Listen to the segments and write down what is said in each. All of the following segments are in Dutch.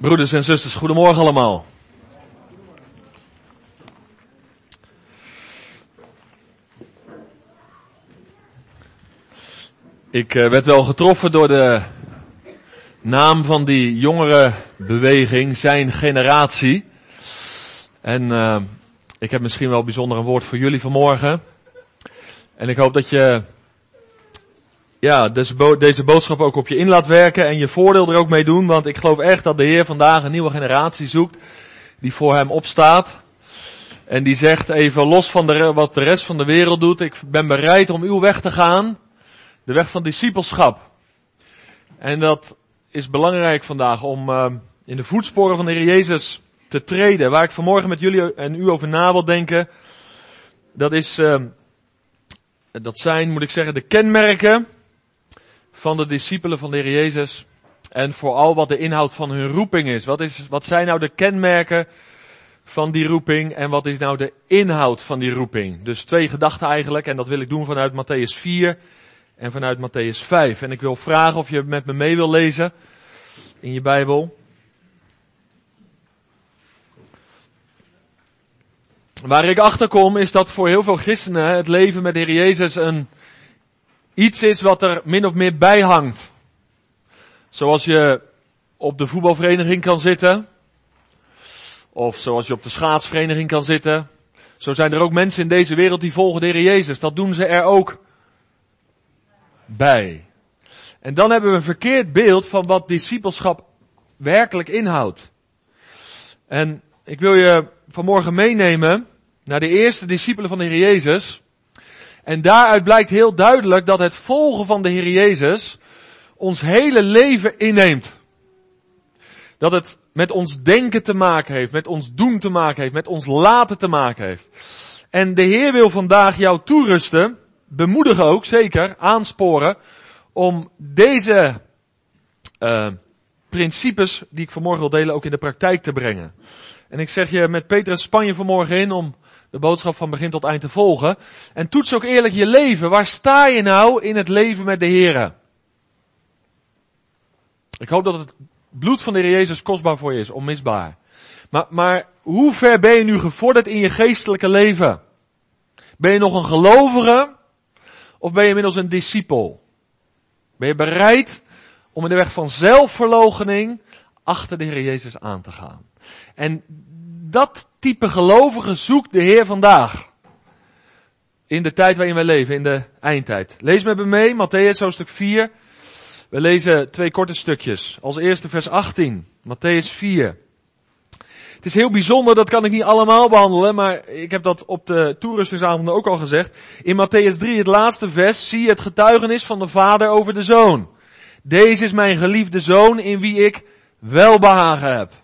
Broeders en zusters, goedemorgen allemaal. Ik werd wel getroffen door de naam van die jongerenbeweging, Zijn Generatie. En ik heb misschien wel bijzonder een woord voor jullie vanmorgen. En ik hoop dat je deze boodschap ook op je in laat werken en je voordeel er ook mee doen. Want ik geloof echt dat de Heer vandaag een nieuwe generatie zoekt die voor hem opstaat. En die zegt even los van wat de rest van de wereld doet. Ik ben bereid om uw weg te gaan. De weg van discipelschap. En dat is belangrijk vandaag om in de voetsporen van de Heer Jezus te treden. Waar ik vanmorgen met jullie en u over na wil denken. Dat zijn, moet ik zeggen, de kenmerken van de discipelen van de Heer Jezus. En vooral wat de inhoud van hun roeping is. Wat zijn nou de kenmerken van die roeping en wat is nou de inhoud van die roeping? Dus 2 gedachten eigenlijk en dat wil ik doen vanuit Mattheüs 4 en vanuit Mattheüs 5. En ik wil vragen of je met me mee wil lezen in je Bijbel. Waar ik achter kom is dat voor heel veel christenen het leven met de Heer Jezus iets is wat er min of meer bij hangt. Zoals je op de voetbalvereniging kan zitten. Of zoals je op de schaatsvereniging kan zitten. Zo zijn er ook mensen in deze wereld die volgen de Heer Jezus. Dat doen ze er ook bij. En dan hebben we een verkeerd beeld van wat discipelschap werkelijk inhoudt. En ik wil je vanmorgen meenemen naar de eerste discipelen van de Heer Jezus. En daaruit blijkt heel duidelijk dat het volgen van de Heer Jezus ons hele leven inneemt. Dat het met ons denken te maken heeft, met ons doen te maken heeft, met ons laten te maken heeft. En de Heer wil vandaag jou toerusten, bemoedigen ook, zeker, aansporen, om deze principes die ik vanmorgen wil delen ook in de praktijk te brengen. En ik zeg je met Petrus Spanje vanmorgen in om de boodschap van begin tot eind te volgen. En toets ook eerlijk je leven. Waar sta je nou in het leven met de Heer? Ik hoop dat het bloed van de Heer Jezus kostbaar voor je is, onmisbaar. Maar hoe ver ben je nu gevorderd in je geestelijke leven? Ben je nog een gelovige? Of ben je inmiddels een discipel? Ben je bereid om in de weg van zelfverloochening achter de Heer Jezus aan te gaan? En dat type gelovigen zoekt de Heer vandaag. In de tijd waarin wij leven, in de eindtijd. Lees met me mee, Mattheüs hoofdstuk 4. We lezen 2 korte stukjes. Als eerste vers 18, Mattheüs 4. Het is heel bijzonder, dat kan ik niet allemaal behandelen, maar ik heb dat op de toerustingsavonden ook al gezegd. In Mattheüs 3, het laatste vers, zie je het getuigenis van de Vader over de Zoon. Deze is mijn geliefde Zoon in wie ik welbehagen heb.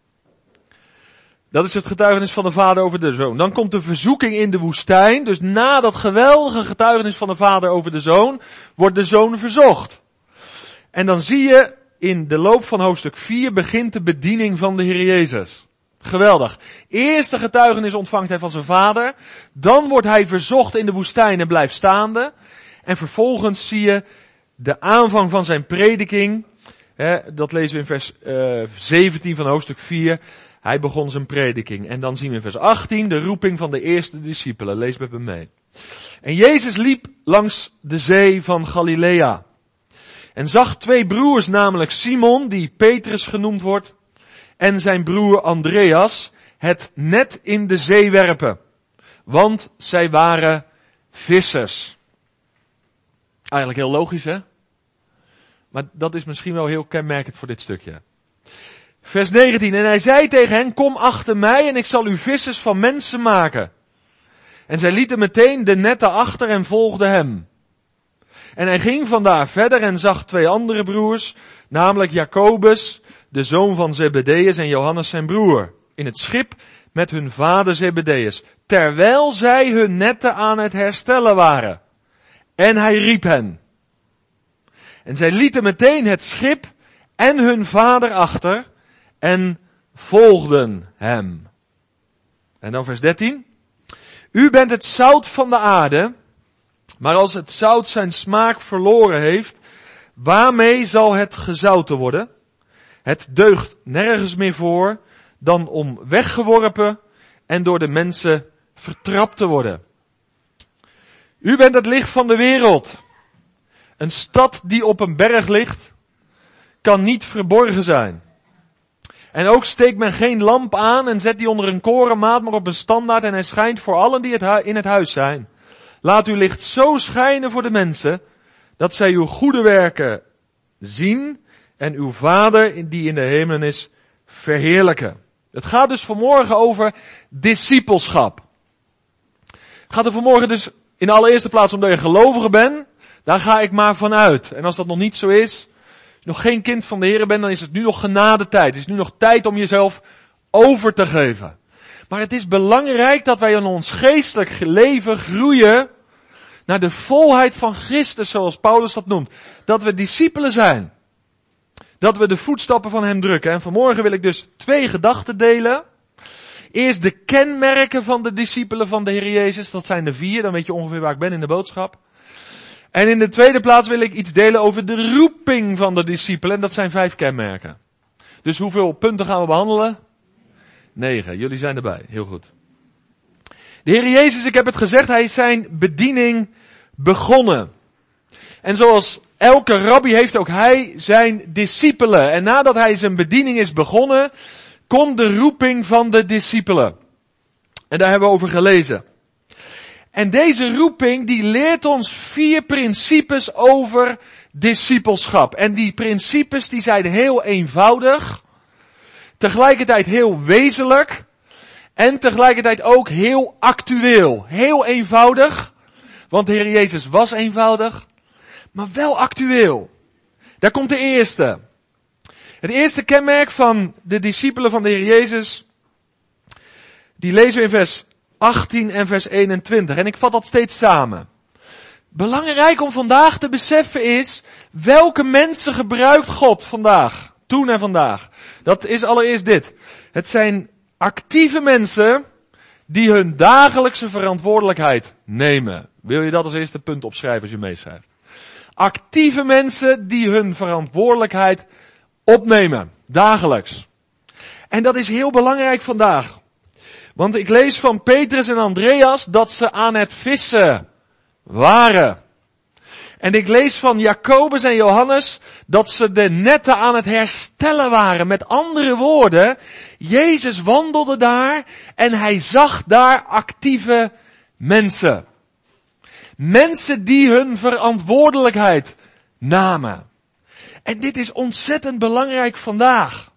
Dat is het getuigenis van de Vader over de Zoon. Dan komt de verzoeking in de woestijn. Dus na dat geweldige getuigenis van de Vader over de Zoon, wordt de Zoon verzocht. En dan zie je in de loop van hoofdstuk 4 begint de bediening van de Heer Jezus. Geweldig. Eerst de getuigenis ontvangt hij van zijn Vader. Dan wordt hij verzocht in de woestijn en blijft staande. En vervolgens zie je de aanvang van zijn prediking. Dat lezen we in vers 17 van hoofdstuk 4. Hij begon zijn prediking. En dan zien we in vers 18 de roeping van de eerste discipelen. Lees met me mee. En Jezus liep langs de zee van Galilea. En zag 2 broers, namelijk Simon, die Petrus genoemd wordt, en zijn broer Andreas, het net in de zee werpen. Want zij waren vissers. Eigenlijk heel logisch, hè? Maar dat is misschien wel heel kenmerkend voor dit stukje. Vers 19. En hij zei tegen hen, kom achter mij en ik zal u vissers van mensen maken. En zij lieten meteen de netten achter en volgden hem. En hij ging vandaar verder en zag 2 andere broers, namelijk Jacobus, de zoon van Zebedeus, en Johannes zijn broer, in het schip met hun vader Zebedeus, terwijl zij hun netten aan het herstellen waren. En hij riep hen. En zij lieten meteen het schip en hun vader achter en volgden hem. En dan vers 13. U bent het zout van de aarde, maar als het zout zijn smaak verloren heeft, waarmee zal het gezouten worden? Het deugt nergens meer voor dan om weggeworpen en door de mensen vertrapt te worden. U bent het licht van de wereld. Een stad die op een berg ligt, kan niet verborgen zijn. En ook steekt men geen lamp aan en zet die onder een korenmaat, maar op een standaard en hij schijnt voor allen die in het huis zijn. Laat uw licht zo schijnen voor de mensen, dat zij uw goede werken zien en uw Vader die in de hemelen is verheerlijken. Het gaat dus vanmorgen over discipelschap. Het gaat er vanmorgen dus in de allereerste plaats omdat je gelovige bent. Daar ga ik maar vanuit. En als dat nog niet zo is, als je nog geen kind van de Heer bent, dan is het nu nog genadetijd. Het is nu nog tijd om jezelf over te geven. Maar het is belangrijk dat wij in ons geestelijk leven groeien naar de volheid van Christus, zoals Paulus dat noemt. Dat we discipelen zijn. Dat we de voetstappen van hem drukken. En vanmorgen wil ik dus 2 gedachten delen. Eerst de kenmerken van de discipelen van de Heer Jezus. Dat zijn er 4, dan weet je ongeveer waar ik ben in de boodschap. En in de tweede plaats wil ik iets delen over de roeping van de discipelen. En dat zijn 5 kenmerken. Dus hoeveel punten gaan we behandelen? 9, jullie zijn erbij. Heel goed. De Heer Jezus, ik heb het gezegd, hij is zijn bediening begonnen. En zoals elke rabbi heeft ook hij zijn discipelen. En nadat hij zijn bediening is begonnen, komt de roeping van de discipelen. En daar hebben we over gelezen. En deze roeping die leert ons 4 principes over discipelschap. En die principes die zijn heel eenvoudig, tegelijkertijd heel wezenlijk en tegelijkertijd ook heel actueel. Heel eenvoudig, want de Heer Jezus was eenvoudig, maar wel actueel. Daar komt de eerste. Het eerste kenmerk van de discipelen van de Heer Jezus, die lezen we in vers 18 en vers 21. En ik vat dat steeds samen. Belangrijk om vandaag te beseffen is, welke mensen gebruikt God vandaag, toen en vandaag. Dat is allereerst dit. Het zijn actieve mensen die hun dagelijkse verantwoordelijkheid nemen. Wil je dat als eerste punt opschrijven als je meeschrijft? Actieve mensen die hun verantwoordelijkheid opnemen, dagelijks. En dat is heel belangrijk vandaag. Want ik lees van Petrus en Andreas dat ze aan het vissen waren. En ik lees van Jacobus en Johannes dat ze de netten aan het herstellen waren. Met andere woorden, Jezus wandelde daar en hij zag daar actieve mensen. Mensen die hun verantwoordelijkheid namen. En dit is ontzettend belangrijk vandaag.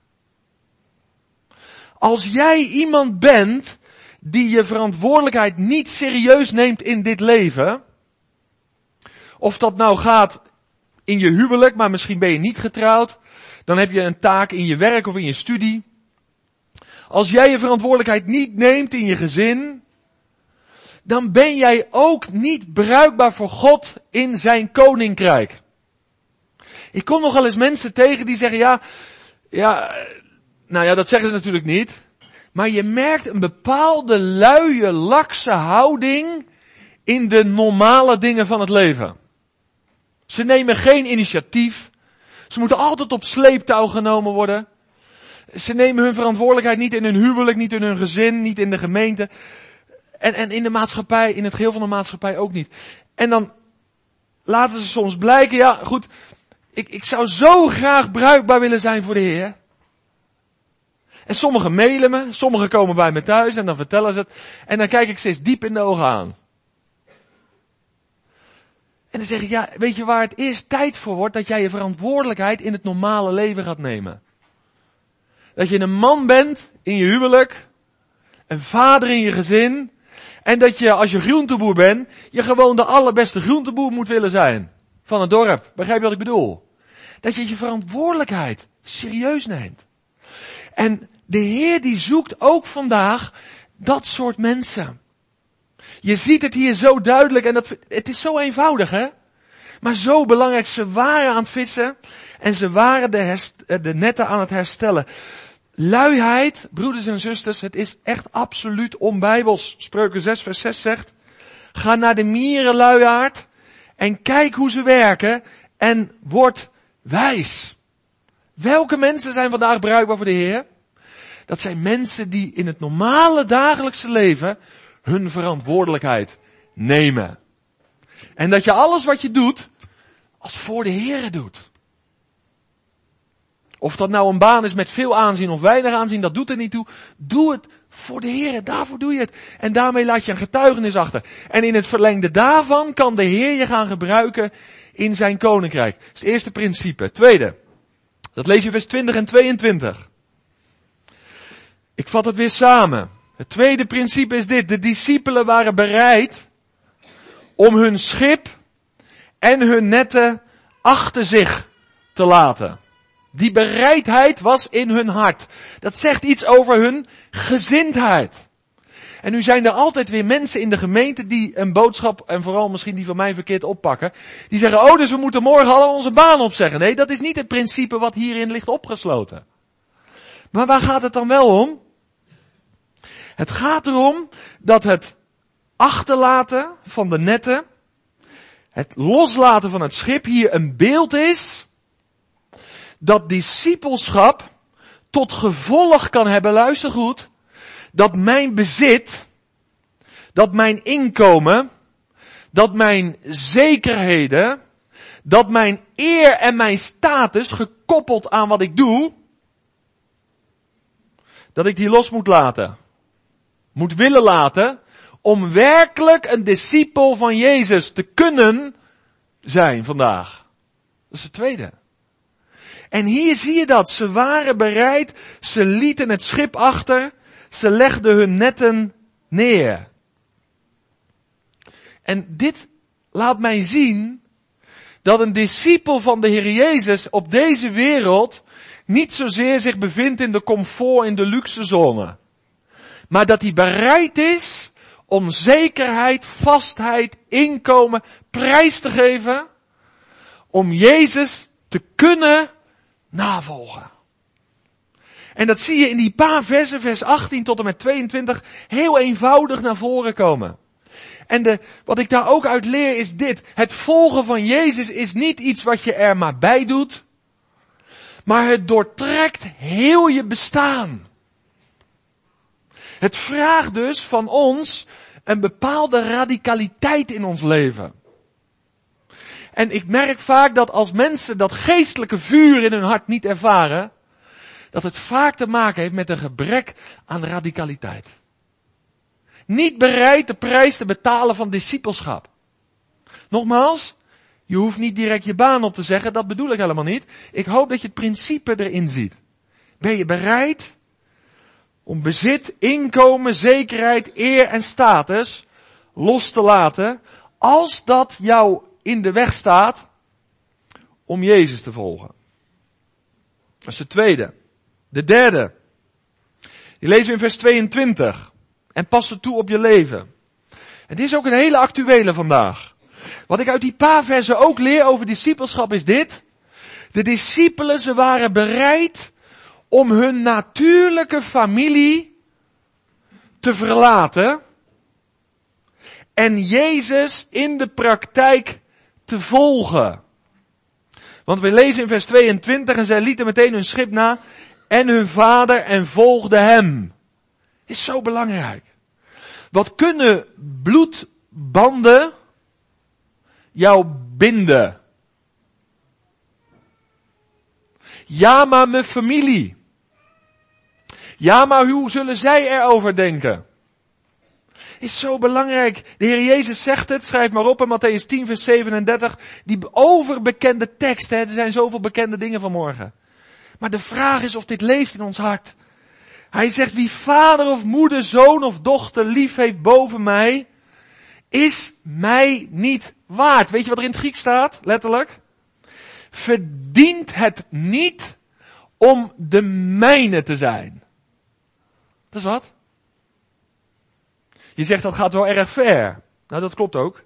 Als jij iemand bent die je verantwoordelijkheid niet serieus neemt in dit leven, of dat nou gaat in je huwelijk, maar misschien ben je niet getrouwd, dan heb je een taak in je werk of in je studie. Als jij je verantwoordelijkheid niet neemt in je gezin, dan ben jij ook niet bruikbaar voor God in zijn koninkrijk. Ik kom nog wel eens mensen tegen die zeggen, nou ja, dat zeggen ze natuurlijk niet. Maar je merkt een bepaalde luie, lakse houding in de normale dingen van het leven. Ze nemen geen initiatief. Ze moeten altijd op sleeptouw genomen worden. Ze nemen hun verantwoordelijkheid niet in hun huwelijk, niet in hun gezin, niet in de gemeente. En in de maatschappij, in het geheel van de maatschappij ook niet. En dan laten ze soms blijken, ja goed, ik zou zo graag bruikbaar willen zijn voor de Heer. En sommigen mailen me, sommigen komen bij me thuis en dan vertellen ze het. En dan kijk ik steeds diep in de ogen aan. En dan zeg ik, ja, weet je waar het eerst tijd voor wordt? Dat jij je verantwoordelijkheid in het normale leven gaat nemen. Dat je een man bent in je huwelijk, een vader in je gezin. En dat je, als je groenteboer bent, je gewoon de allerbeste groenteboer moet willen zijn. Van het dorp. Begrijp je wat ik bedoel? Dat je je verantwoordelijkheid serieus neemt. En de Heer die zoekt ook vandaag dat soort mensen. Je ziet het hier zo duidelijk en het is zo eenvoudig, hè? Maar zo belangrijk, ze waren aan het vissen en ze waren de netten aan het herstellen. Luiheid, broeders en zusters, het is echt absoluut onbijbels. Spreuken 6 vers 6 zegt, ga naar de mierenluiaard en kijk hoe ze werken en word wijs. Welke mensen zijn vandaag bruikbaar voor de Heer? Dat zijn mensen die in het normale dagelijkse leven hun verantwoordelijkheid nemen. En dat je alles wat je doet, als voor de Heer doet. Of dat nou een baan is met veel aanzien of weinig aanzien, dat doet er niet toe. Doe het voor de Heer, daarvoor doe je het. En daarmee laat je een getuigenis achter. En in het verlengde daarvan kan de Heer je gaan gebruiken in zijn koninkrijk. Dat is het eerste principe. Tweede, dat lees je vers 20 en 22. Ik vat het weer samen. Het tweede principe is dit. De discipelen waren bereid om hun schip en hun netten achter zich te laten. Die bereidheid was in hun hart. Dat zegt iets over hun gezindheid. En nu zijn er altijd weer mensen in de gemeente die een boodschap, en vooral misschien die van mij verkeerd oppakken, die zeggen, oh, dus we moeten morgen alle onze baan opzeggen. Nee, dat is niet het principe wat hierin ligt opgesloten. Maar waar gaat het dan wel om? Het gaat erom dat het achterlaten van de netten, het loslaten van het schip hier een beeld is dat discipelschap tot gevolg kan hebben, luister goed, dat mijn bezit, dat mijn inkomen, dat mijn zekerheden, dat mijn eer en mijn status gekoppeld aan wat ik doe, dat ik die los moet laten. Moet willen laten om werkelijk een discipel van Jezus te kunnen zijn vandaag. Dat is het tweede. En hier zie je dat. Ze waren bereid, ze lieten het schip achter, ze legden hun netten neer. En dit laat mij zien dat een discipel van de Heer Jezus op deze wereld niet zozeer zich bevindt in de comfort, in de luxe zone. Maar dat hij bereid is om zekerheid, vastheid, inkomen, prijs te geven. Om Jezus te kunnen navolgen. En dat zie je in die paar versen, vers 18 tot en met 22, heel eenvoudig naar voren komen. En wat ik daar ook uit leer is dit. Het volgen van Jezus is niet iets wat je er maar bij doet. Maar het doortrekt heel je bestaan. Het vraagt dus van ons een bepaalde radicaliteit in ons leven. En ik merk vaak dat als mensen dat geestelijke vuur in hun hart niet ervaren, dat het vaak te maken heeft met een gebrek aan radicaliteit. Niet bereid de prijs te betalen van discipelschap. Nogmaals, je hoeft niet direct je baan op te zeggen, dat bedoel ik helemaal niet. Ik hoop dat je het principe erin ziet. Ben je bereid om bezit, inkomen, zekerheid, eer en status los te laten, als dat jou in de weg staat om Jezus te volgen? Dat is de tweede. De derde. Die lezen we in vers 22. En pas het toe op je leven. Het is ook een hele actuele vandaag. Wat ik uit die paar versen ook leer over discipelschap is dit. De discipelen, ze waren bereid om hun natuurlijke familie te verlaten en Jezus in de praktijk te volgen. Want we lezen in vers 22, en zij lieten meteen hun schip na en hun vader en volgden hem. Is zo belangrijk. Wat kunnen bloedbanden jou binden? Ja, maar mijn familie. Ja, maar hoe zullen zij erover denken? Is zo belangrijk. De Heer Jezus zegt het, schrijf maar op in Mattheüs 10 vers 37. Die overbekende tekst, er zijn zoveel bekende dingen vanmorgen. Maar de vraag is of dit leeft in ons hart. Hij zegt, wie vader of moeder, zoon of dochter lief heeft boven mij, is mij niet waard. Weet je wat er in het Grieks staat, letterlijk? Verdient het niet om de mijne te zijn. Dat is wat? Je zegt dat gaat wel erg ver. Nou, dat klopt ook.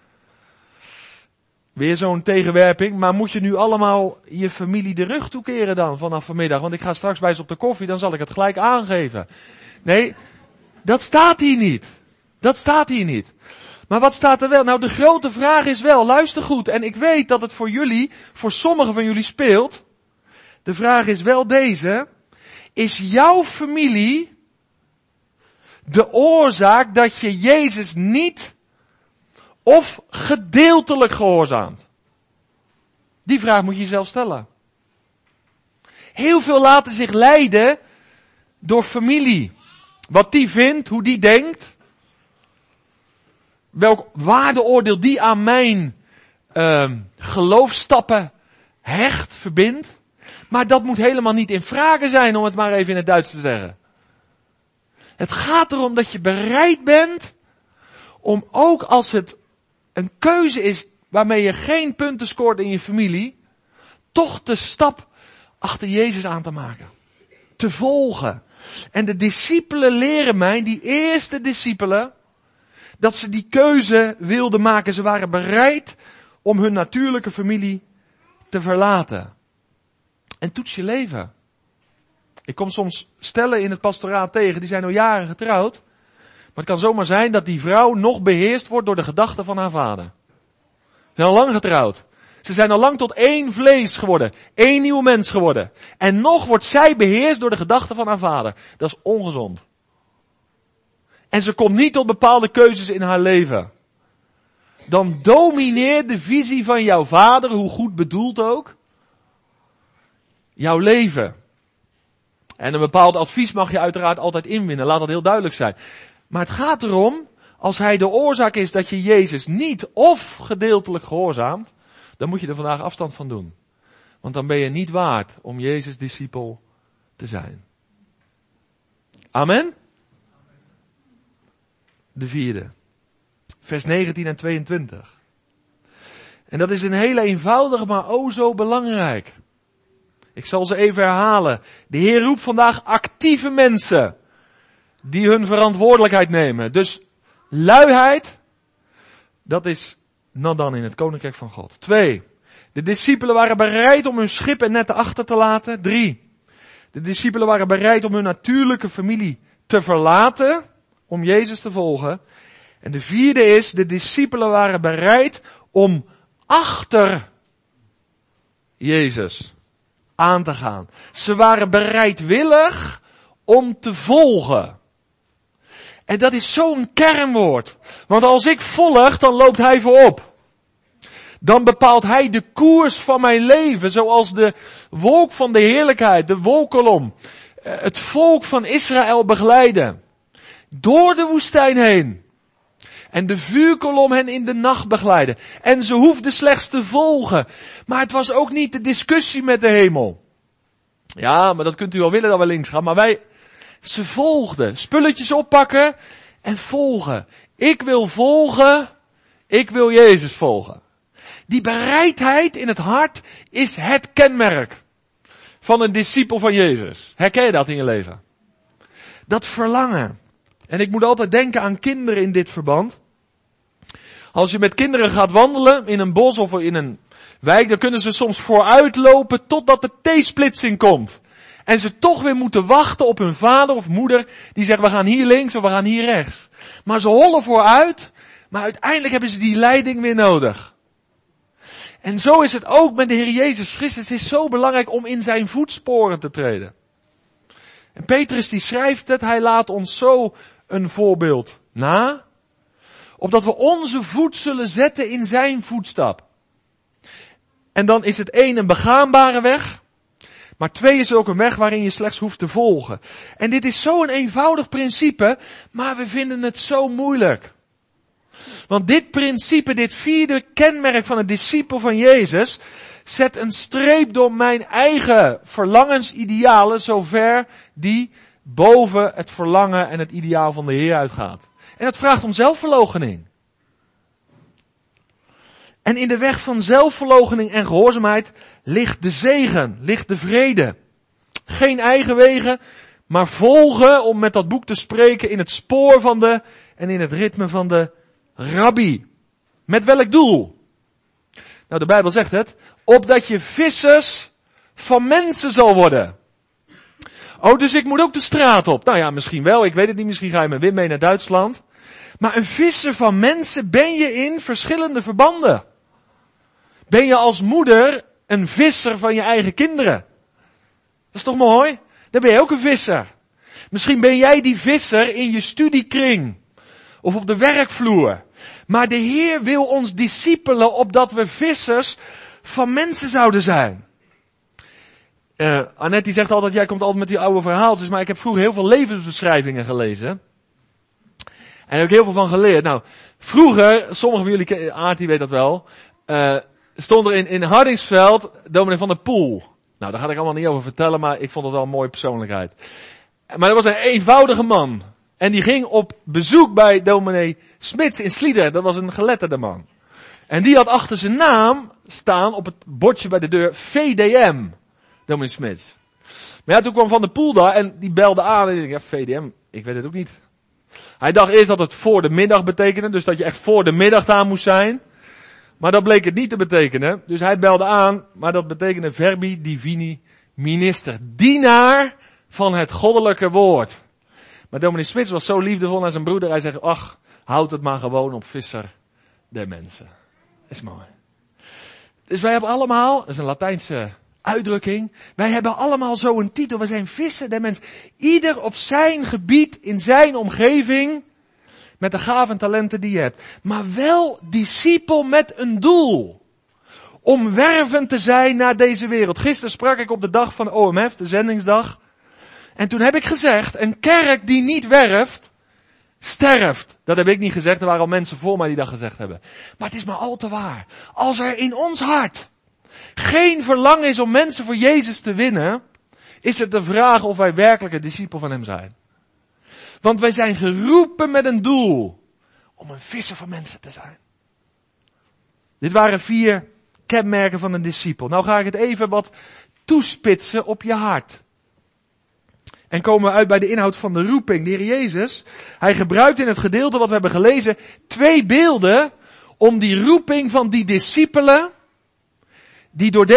Weer zo'n tegenwerping, maar moet je nu allemaal je familie de rug toekeren dan vanaf vanmiddag? Want ik ga straks bij ze op de koffie, dan zal ik het gelijk aangeven. Nee, dat staat hier niet. Dat staat hier niet. Maar wat staat er wel? Nou, de grote vraag is wel, luister goed, en ik weet dat het voor jullie, voor sommigen van jullie speelt. De vraag is wel deze. Is jouw familie de oorzaak dat je Jezus niet of gedeeltelijk gehoorzaamt? Die vraag moet je jezelf stellen. Heel veel laten zich leiden door familie. Wat die vindt, hoe die denkt. Welk waardeoordeel die aan mijn geloofstappen hecht, verbindt. Maar dat moet helemaal niet in vragen zijn, om het maar even in het Duits te zeggen. Het gaat erom dat je bereid bent om ook als het een keuze is waarmee je geen punten scoort in je familie, toch de stap achter Jezus aan te maken. Te volgen. En de discipelen leren mij, die eerste discipelen, dat ze die keuze wilden maken. Ze waren bereid om hun natuurlijke familie te verlaten. En toets je leven. Ik kom soms stellen in het pastoraat tegen, die zijn al jaren getrouwd. Maar het kan zomaar zijn dat die vrouw nog beheerst wordt door de gedachten van haar vader. Ze zijn al lang getrouwd. Ze zijn al lang tot één vlees geworden. Één nieuw mens geworden. En nog wordt zij beheerst door de gedachten van haar vader. Dat is ongezond. En ze komt niet tot bepaalde keuzes in haar leven. Dan domineert de visie van jouw vader, hoe goed bedoeld ook, jouw leven. En een bepaald advies mag je uiteraard altijd inwinnen. Laat dat heel duidelijk zijn. Maar het gaat erom, als hij de oorzaak is dat je Jezus niet of gedeeltelijk gehoorzaamt, dan moet je er vandaag afstand van doen. Want dan ben je niet waard om Jezus' discipel te zijn. Amen? De vierde. Vers 19 en 22. En dat is een hele eenvoudige, maar o zo belangrijk. Ik zal ze even herhalen. De Heer roept vandaag actieve mensen die hun verantwoordelijkheid nemen. Dus luiheid, dat is not dan in het koninkrijk van God. 2. De discipelen waren bereid om hun schip en netten achter te laten. 3. De discipelen waren bereid om hun natuurlijke familie te verlaten, om Jezus te volgen. En de vierde is, de discipelen waren bereid om achter Jezus aan te gaan. Ze waren bereidwillig om te volgen. En dat is zo'n kernwoord. Want als ik volg, dan loopt hij voorop. Dan bepaalt hij de koers van mijn leven, zoals de wolk van de heerlijkheid, de wolkolom, het volk van Israël begeleiden. Door de woestijn heen. En de vuurkolom hen in de nacht begeleiden. En ze hoefden slechts te volgen. Maar het was ook niet de discussie met de hemel. Ja, maar dat kunt u wel willen dat we links gaan. Maar ze volgden. Spulletjes oppakken en volgen. Ik wil volgen. Ik wil Jezus volgen. Die bereidheid in het hart is het kenmerk van een discipel van Jezus. Herken je dat in je leven? Dat verlangen. En ik moet altijd denken aan kinderen in dit verband. Als je met kinderen gaat wandelen in een bos of in een wijk, dan kunnen ze soms vooruitlopen totdat de T-splitsing komt. En ze toch weer moeten wachten op hun vader of moeder die zegt, we gaan hier links of we gaan hier rechts. Maar ze hollen vooruit, maar uiteindelijk hebben ze die leiding weer nodig. En zo is het ook met de Heer Jezus Christus. Het is zo belangrijk om in zijn voetsporen te treden. En Petrus die schrijft het, hij laat ons zo een voorbeeld na, opdat we onze voet zullen zetten in zijn voetstap. En dan is het 1 een begaanbare weg, maar 2 is ook een weg waarin je slechts hoeft te volgen. En dit is zo'n eenvoudig principe, maar we vinden het zo moeilijk. Want dit principe, dit vierde kenmerk van een discipel van Jezus, zet een streep door mijn eigen verlangensidealen, zover die boven het verlangen en het ideaal van de Heer uitgaat. En dat vraagt om zelfverloochening. En in de weg van zelfverloochening en gehoorzaamheid ligt de zegen, ligt de vrede. Geen eigen wegen, maar volgen, om met dat boek te spreken, in het spoor van en in het ritme van de rabbi. Met welk doel? Nou, de Bijbel zegt het, opdat je vissers van mensen zal worden. Oh, dus ik moet ook de straat op. Nou ja, misschien wel, ik weet het niet, misschien ga je met Wim mee naar Duitsland. Maar een visser van mensen ben je in verschillende verbanden. Ben je als moeder een visser van je eigen kinderen? is toch mooi? Dan ben je ook een visser. Misschien ben jij die visser in je studiekring. Of op de werkvloer. Maar de Heer wil ons discipelen opdat we vissers van mensen zouden zijn. Annette die zegt altijd, jij komt altijd met die oude verhaaltjes. Maar ik heb vroeger heel veel levensbeschrijvingen gelezen. En daar heb ik heel veel van geleerd. Nou, vroeger, sommigen van jullie, Aart die weet dat wel. Stond er in Hardingsveld dominee Van der Poel. Nou, daar ga ik allemaal niet over vertellen, maar ik vond het wel een mooie persoonlijkheid. Maar dat was een eenvoudige man. En die ging op bezoek bij dominee Smits in Sliedrecht. Dat was een geletterde man. En die had achter zijn naam staan op het bordje bij de deur VDM. Dominee Smits. Maar ja, toen kwam Van der Poel daar en die belde aan. En ik dacht, ja, VDM, ik weet het ook niet. Hij dacht eerst dat het voor de middag betekende. Dus dat je echt voor de middag daar moest zijn. Maar dat bleek het niet te betekenen. Dus hij belde aan. Maar dat betekende Verbi Divini Minister. Dienaar van het goddelijke woord. Maar dominee Smits was zo liefdevol naar zijn broeder. Hij zegt, ach, houd het maar gewoon op visser der mensen. Dat is mooi. Dus wij hebben allemaal, dat is een Latijnse uitdrukking. Wij hebben allemaal zo een titel. We zijn visser der mensen. Ieder op zijn gebied, in zijn omgeving. Met de gaven en talenten die je hebt. Maar wel discipel met een doel. Om wervend te zijn naar deze wereld. Gisteren sprak ik op de dag van OMF, de zendingsdag. En toen heb ik gezegd, een kerk die niet werft, sterft. Dat heb ik niet gezegd, er waren al mensen voor mij die dat gezegd hebben. Maar het is maar al te waar. Als er in ons hart geen verlangen is om mensen voor Jezus te winnen, is het de vraag of wij werkelijk een discipel van hem zijn. Want wij zijn geroepen met een doel om een visser van mensen te zijn. Dit waren 4 kenmerken van een discipel. Nou ga ik het even wat toespitsen op je hart. En komen we uit bij de inhoud van de roeping. De Heer Jezus, hij gebruikt in het gedeelte wat we hebben gelezen 2 beelden om die roeping van die discipelen, die door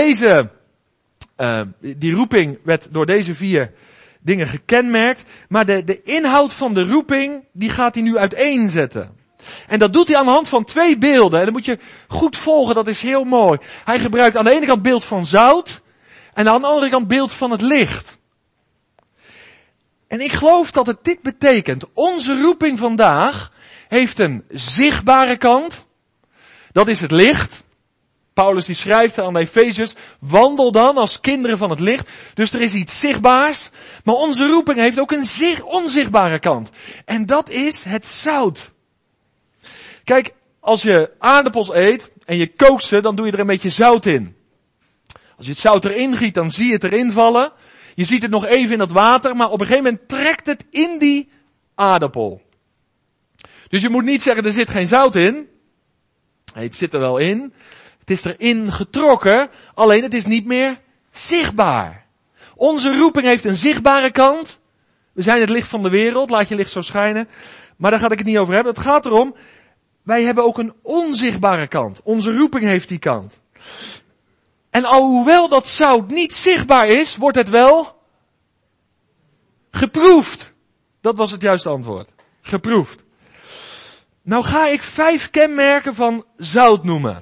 die roeping werd door deze 4 dingen gekenmerkt. Maar de inhoud van de roeping, die gaat hij nu uiteenzetten. En dat doet hij aan de hand van 2 beelden. En dat moet je goed volgen, dat is heel mooi. Hij gebruikt aan de ene kant beeld van zout. En aan de andere kant beeld van het licht. En ik geloof dat het dit betekent. Onze roeping vandaag heeft een zichtbare kant. Dat is het licht. Paulus die schrijft aan de Efeziërs, wandel dan als kinderen van het licht. Dus er is iets zichtbaars. Maar onze roeping heeft ook een onzichtbare kant. En dat is het zout. Kijk, als je aardappels eet en je kookt ze, dan doe je er een beetje zout in. Als je het zout erin giet, dan zie je het erin vallen. Je ziet het nog even in dat water, maar op een gegeven moment trekt het in die aardappel. Dus je moet niet zeggen, er zit geen zout in. Nee, het zit er wel in. Het is erin getrokken, alleen het is niet meer zichtbaar. Onze roeping heeft een zichtbare kant. We zijn het licht van de wereld, laat je licht zo schijnen. Maar daar ga ik het niet over hebben. Het gaat erom, wij hebben ook een onzichtbare kant. Onze roeping heeft die kant. En alhoewel dat zout niet zichtbaar is, wordt het wel geproefd. Dat was het juiste antwoord. Geproefd. Nou ga ik 5 kenmerken van zout noemen.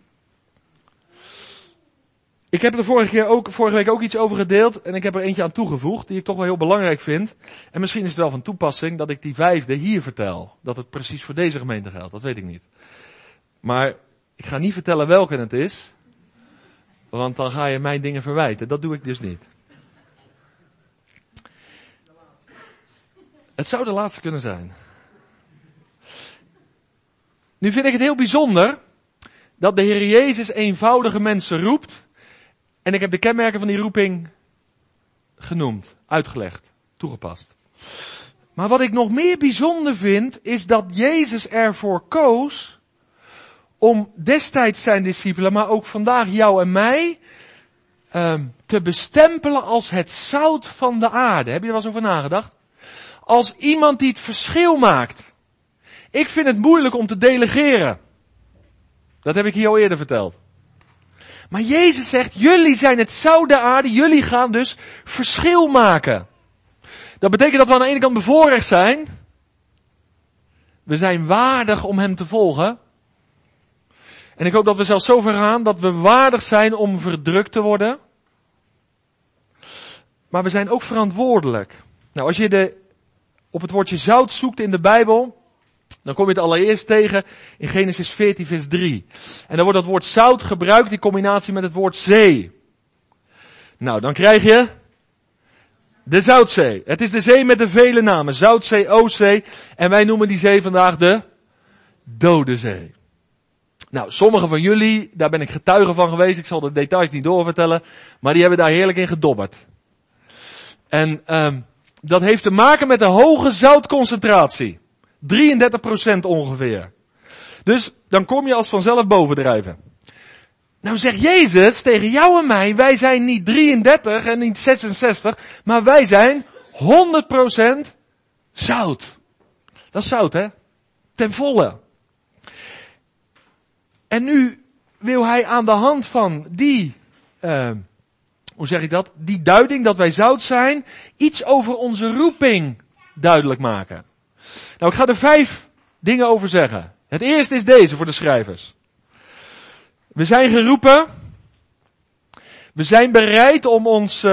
Ik heb er vorige week ook iets over gedeeld en ik heb er eentje aan toegevoegd die ik toch wel heel belangrijk vind. En misschien is het wel van toepassing dat ik die 5e hier vertel. Dat het precies voor deze gemeente geldt, dat weet ik niet. Maar ik ga niet vertellen welke het is. Want dan ga je mij dingen verwijten. Dat doe ik dus niet. Het zou de laatste kunnen zijn. Nu vind ik het heel bijzonder dat de Heer Jezus eenvoudige mensen roept. En ik heb de kenmerken van die roeping genoemd, uitgelegd, toegepast. Maar wat ik nog meer bijzonder vind, is dat Jezus ervoor koos om destijds zijn discipelen, maar ook vandaag jou en mij, te bestempelen als het zout van de aarde. Heb je er wel eens over nagedacht? Als iemand die het verschil maakt. Ik vind het moeilijk om te delegeren. Dat heb ik hier al eerder verteld. Maar Jezus zegt, jullie zijn het zout der aarde, jullie gaan dus verschil maken. Dat betekent dat we aan de ene kant bevoorrecht zijn. We zijn waardig om hem te volgen. En ik hoop dat we zelfs zo ver gaan dat we waardig zijn om verdrukt te worden. Maar we zijn ook verantwoordelijk. Nou, als je op het woordje zout zoekt in de Bijbel, dan kom je het allereerst tegen in Genesis 14 vers 3. En dan wordt dat woord zout gebruikt in combinatie met het woord zee. Nou, dan krijg je de Zoutzee. Het is de zee met de vele namen. Zoutzee, Oostzee. En wij noemen die zee vandaag de Dode Zee. Nou, sommigen van jullie, daar ben ik getuige van geweest. Ik zal de details niet doorvertellen. Maar die hebben daar heerlijk in gedobberd. En dat heeft te maken met de hoge zoutconcentratie. 33% ongeveer. Dus dan kom je als vanzelf bovendrijven. Nou zegt Jezus tegen jou en mij, wij zijn niet 33 en niet 66, maar wij zijn 100% zout. Dat is zout, hè? Ten volle. En nu wil hij aan de hand van die, die duiding dat wij zout zijn, iets over onze roeping duidelijk maken. Nou, ik ga er 5 dingen over zeggen. Het eerste is deze voor de schrijvers. We zijn geroepen. We zijn bereid om ons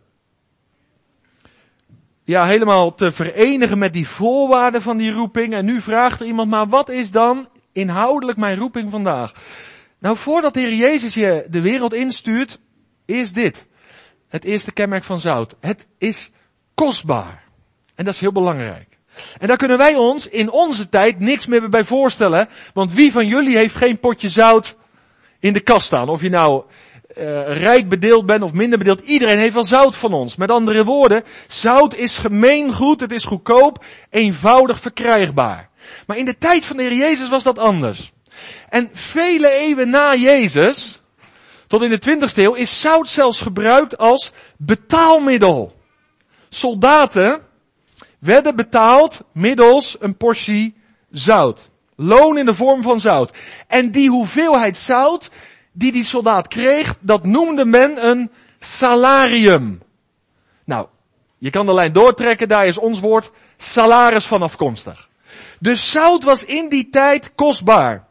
helemaal te verenigen met die voorwaarden van die roeping. En nu vraagt er iemand, maar wat is dan inhoudelijk mijn roeping vandaag? Nou, voordat de Heer Jezus je de wereld instuurt, is dit. Het eerste kenmerk van zout. Het is kostbaar. En dat is heel belangrijk. En daar kunnen wij ons in onze tijd niks meer bij voorstellen. Want wie van jullie heeft geen potje zout in de kast staan? Of je nou rijk bedeeld bent of minder bedeeld. Iedereen heeft wel zout van ons. Met andere woorden, zout is gemeengoed. Het is goedkoop, eenvoudig verkrijgbaar. Maar in de tijd van de Heer Jezus was dat anders. En vele eeuwen na Jezus, tot in de 20e eeuw, is zout zelfs gebruikt als betaalmiddel. Soldaten werden betaald middels een portie zout. Loon in de vorm van zout. En die hoeveelheid zout die soldaat kreeg, dat noemde men een salarium. Nou, je kan de lijn doortrekken, daar is ons woord salaris van afkomstig. Dus zout was in die tijd kostbaar.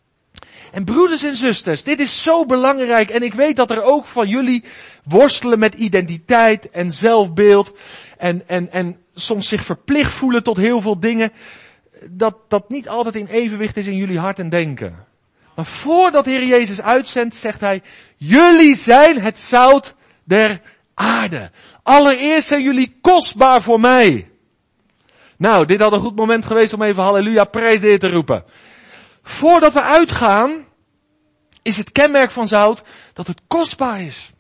En broeders en zusters, dit is zo belangrijk. En ik weet dat er ook van jullie worstelen met identiteit en zelfbeeld. En soms zich verplicht voelen tot heel veel dingen. Dat niet altijd in evenwicht is in jullie hart en denken. Maar voordat de Heer Jezus uitzendt, zegt hij, jullie zijn het zout der aarde. Allereerst zijn jullie kostbaar voor mij. Nou, dit had een goed moment geweest om even halleluja, prijs de Heer te roepen. Voordat we uitgaan, is het kenmerk van zout dat het kostbaar is.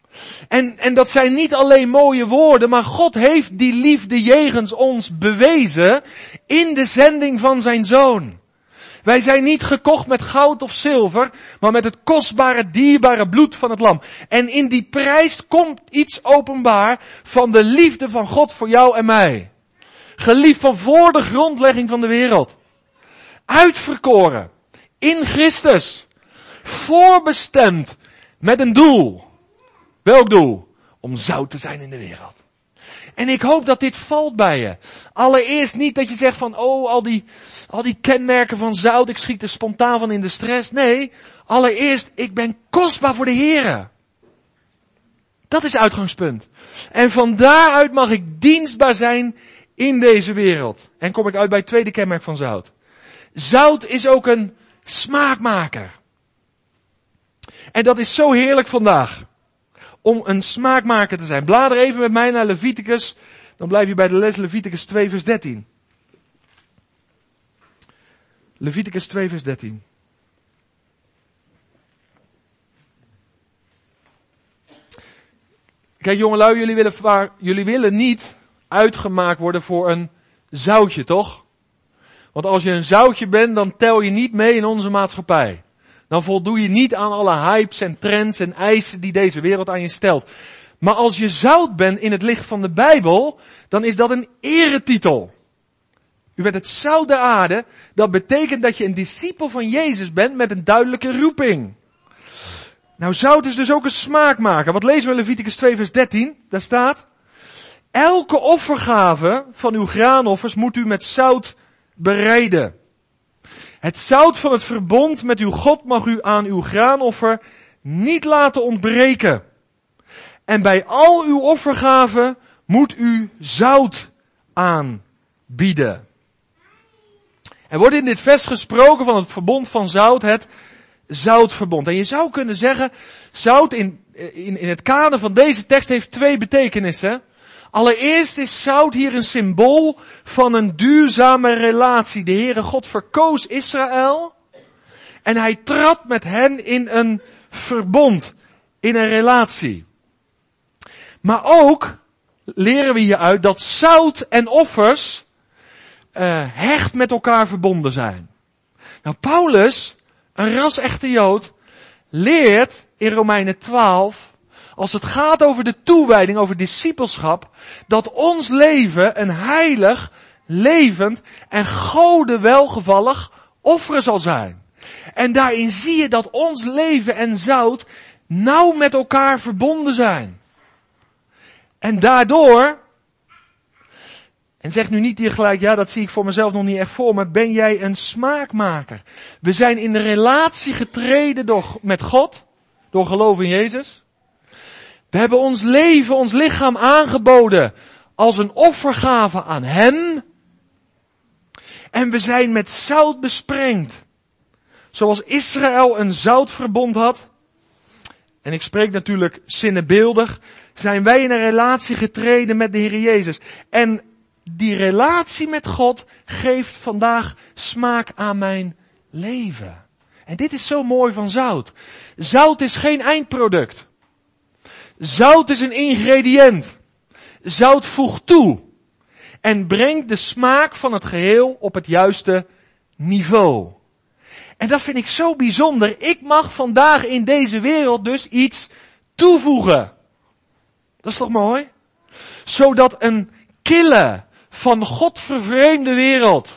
En dat zijn niet alleen mooie woorden, maar God heeft die liefde jegens ons bewezen in de zending van zijn Zoon. Wij zijn niet gekocht met goud of zilver, maar met het kostbare, dierbare bloed van het lam. En in die prijs komt iets openbaar van de liefde van God voor jou en mij. Geliefd van voor de grondlegging van de wereld. Uitverkoren. In Christus. Voorbestemd. Met een doel. Welk doel? Om zout te zijn in de wereld. En ik hoop dat dit valt bij je. Allereerst niet dat je zegt van, al die kenmerken van zout, ik schiet er spontaan van in de stress. Nee, allereerst, ik ben kostbaar voor de Here. Dat is het uitgangspunt. En van daaruit mag ik dienstbaar zijn in deze wereld. En kom ik uit bij het tweede kenmerk van zout. Zout is ook een smaakmaker. En dat is zo heerlijk vandaag. Om een smaakmaker te zijn. Blader even met mij naar Leviticus. Dan blijf je bij de les Leviticus 2 vers 13. Leviticus 2 vers 13. Kijk jongelui, jullie willen niet uitgemaakt worden voor een zoutje, toch? Want als je een zoutje bent, dan tel je niet mee in onze maatschappij. Dan voldoe je niet aan alle hypes en trends en eisen die deze wereld aan je stelt. Maar als je zout bent in het licht van de Bijbel, dan is dat een eretitel. U bent het zout der aarde. Dat betekent dat je een discipel van Jezus bent met een duidelijke roeping. Nou, zout is dus ook een smaakmaker. Wat lezen we in Leviticus 2 vers 13? Daar staat, elke offergave van uw graanoffers moet u met zout bereiden. Het zout van het verbond met uw God mag u aan uw graanoffer niet laten ontbreken. En bij al uw offergaven moet u zout aanbieden. Er wordt in dit vers gesproken van het verbond van zout, het zoutverbond. En je zou kunnen zeggen, zout in het kader van deze tekst heeft twee betekenissen. Allereerst is zout hier een symbool van een duurzame relatie. De Heere God verkoos Israël en hij trad met hen in een verbond, in een relatie. Maar ook leren we hieruit dat zout en offers hecht met elkaar verbonden zijn. Nou, Paulus, een ras-echte Jood, leert in Romeinen 12, als het gaat over de toewijding, over discipelschap, dat ons leven een heilig, levend en Gode welgevallig offer zal zijn. En daarin zie je dat ons leven en zout nauw met elkaar verbonden zijn. En daardoor, en zeg nu niet hier gelijk, ja, dat zie ik voor mezelf nog niet echt voor, maar ben jij een smaakmaker? We zijn in de relatie getreden met God, door geloof in Jezus. We hebben ons leven, ons lichaam aangeboden als een offergave aan hem. En we zijn met zout besprengd. Zoals Israël een zoutverbond had. En ik spreek natuurlijk zinnebeeldig. Zijn wij in een relatie getreden met de Heer Jezus. En die relatie met God geeft vandaag smaak aan mijn leven. En dit is zo mooi van zout. Zout is geen eindproduct. Zout is een ingrediënt. Zout voegt toe. En brengt de smaak van het geheel op het juiste niveau. En dat vind ik zo bijzonder. Ik mag vandaag in deze wereld dus iets toevoegen. Dat is toch mooi? Zodat een kille, van God vervreemde wereld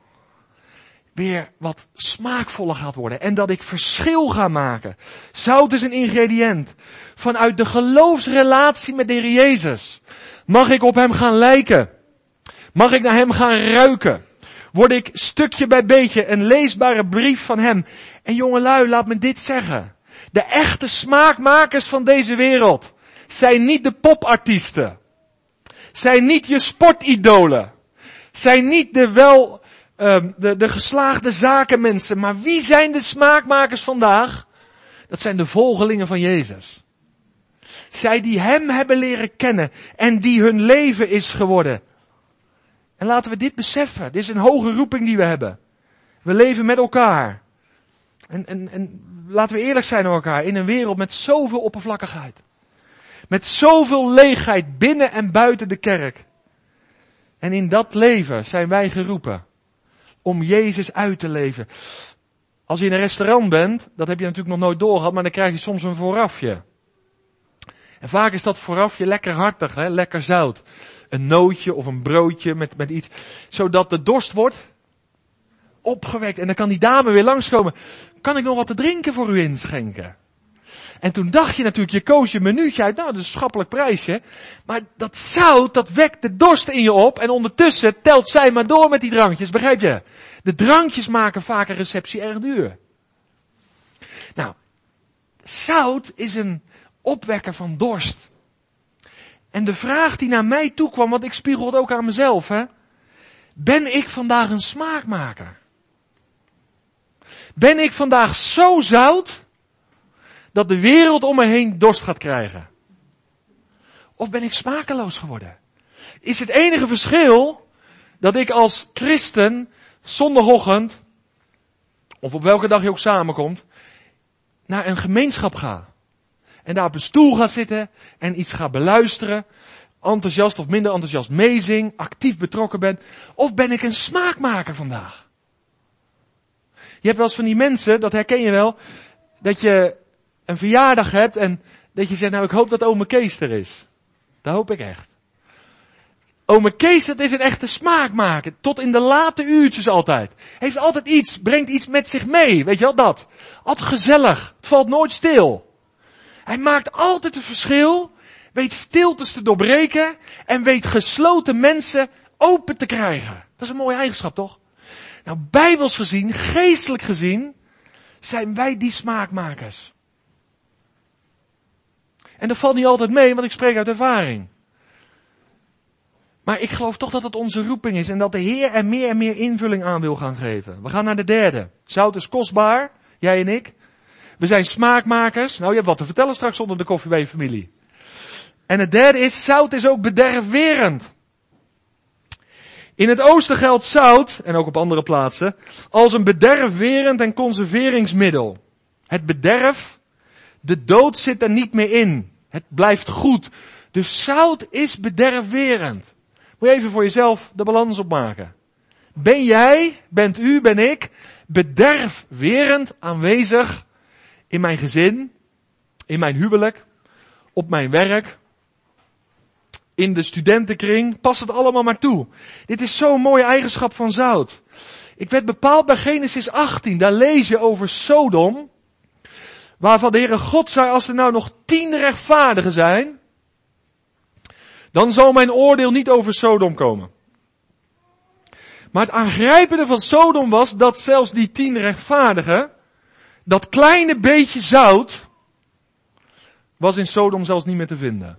weer wat smaakvoller gaat worden. En dat ik verschil ga maken. Zout is een ingrediënt. Vanuit de geloofsrelatie met de Heer Jezus mag ik op hem gaan lijken. Mag ik naar hem gaan ruiken. Word ik stukje bij beetje een leesbare brief van hem. En jongelui, laat me dit zeggen. De echte smaakmakers van deze wereld zijn niet de popartiesten. Zijn niet je sportidolen. Zijn niet de geslaagde zakenmensen. Maar wie zijn de smaakmakers vandaag? Dat zijn de volgelingen van Jezus. Zij die hem hebben leren kennen en die hun leven is geworden. En laten we dit beseffen. Dit is een hoge roeping die we hebben. We leven met elkaar. En laten we eerlijk zijn naar elkaar. In een wereld met zoveel oppervlakkigheid. Met zoveel leegheid binnen en buiten de kerk. En in dat leven zijn wij geroepen. Om Jezus uit te leven. Als je in een restaurant bent, dat heb je natuurlijk nog nooit doorgehad, maar dan krijg je soms een voorafje. En vaak is dat voorafje lekker hartig, hè? Lekker zout. Een nootje of een broodje met iets. Zodat de dorst wordt opgewekt. En dan kan die dame weer langskomen. Kan ik nog wat te drinken voor u inschenken? En toen dacht je natuurlijk, je koos je menuutje uit. Nou, dat is een schappelijk prijsje. Maar dat zout, dat wekt de dorst in je op. En ondertussen telt zij maar door met die drankjes. Begrijp je? De drankjes maken vaak een receptie erg duur. Nou, zout is een opwekker van dorst. En de vraag die naar mij toe kwam, want ik spiegel het ook aan mezelf, hè. Ben ik vandaag een smaakmaker? Ben ik vandaag zo zout dat de wereld om me heen dorst gaat krijgen? Of ben ik smakeloos geworden? Is het enige verschil dat ik als christen zondagochtend, of op welke dag je ook samenkomt, naar een gemeenschap ga. En daar op een stoel ga zitten en iets ga beluisteren, enthousiast of minder enthousiast meezing, actief betrokken ben. Of ben ik een smaakmaker vandaag? Je hebt wel eens van die mensen, dat herken je wel, dat je een verjaardag hebt en dat je zegt, nou ik hoop dat ome Kees er is. Dat hoop ik echt. Ome Kees, dat is een echte smaakmaker. Tot in de late uurtjes altijd. Heeft altijd iets, brengt iets met zich mee. Weet je wel, dat. Altijd gezellig. Het valt nooit stil. Hij maakt altijd een verschil. Weet stiltes te doorbreken. En weet gesloten mensen open te krijgen. Dat is een mooie eigenschap, toch? Nou, bijbels gezien, geestelijk gezien, zijn wij die smaakmakers. En dat valt niet altijd mee, want ik spreek uit ervaring. Maar ik geloof toch dat het onze roeping is en dat de Heer er meer en meer invulling aan wil gaan geven. We gaan naar de derde. Zout is kostbaar, jij en ik. We zijn smaakmakers. Nou, je hebt wat te vertellen straks onder de koffie bij je familie. En het derde is, zout is ook bederfwerend. In het oosten geldt zout, en ook op andere plaatsen, als een bederfwerend en conserveringsmiddel. Het bederf, de dood zit er niet meer in. Het blijft goed. Dus zout is bederfwerend. Moet je even voor jezelf de balans opmaken. Ben jij, bent u, ben ik, bederfwerend aanwezig in mijn gezin, in mijn huwelijk, op mijn werk, in de studentenkring? Pas het allemaal maar toe. Dit is zo'n mooie eigenschap van zout. Ik werd bepaald bij Genesis 18, daar lees je over Sodom, waarvan de Heere God zei, als er nou nog 10 rechtvaardigen zijn, dan zal mijn oordeel niet over Sodom komen. Maar het aangrijpende van Sodom was dat zelfs die 10 rechtvaardigen, dat kleine beetje zout, was in Sodom zelfs niet meer te vinden.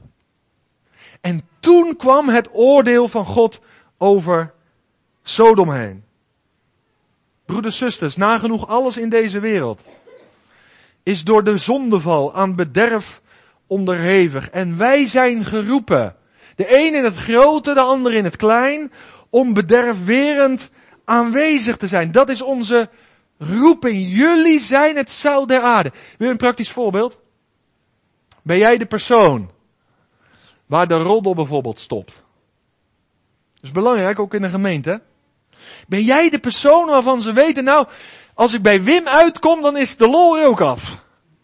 En toen kwam het oordeel van God over Sodom heen. Broeders, zusters, nagenoeg alles in deze wereld is door de zondeval aan bederf onderhevig. En wij zijn geroepen, de een in het grote, de ander in het klein, om bederfwerend aanwezig te zijn. Dat is onze roeping. Jullie zijn het zout der aarde. Wil je een praktisch voorbeeld? Ben jij de persoon waar de roddel bijvoorbeeld stopt? Dat is belangrijk, ook in de gemeente. Ben jij de persoon waarvan ze weten, nou, als ik bij Wim uitkom, dan is de lol er ook af.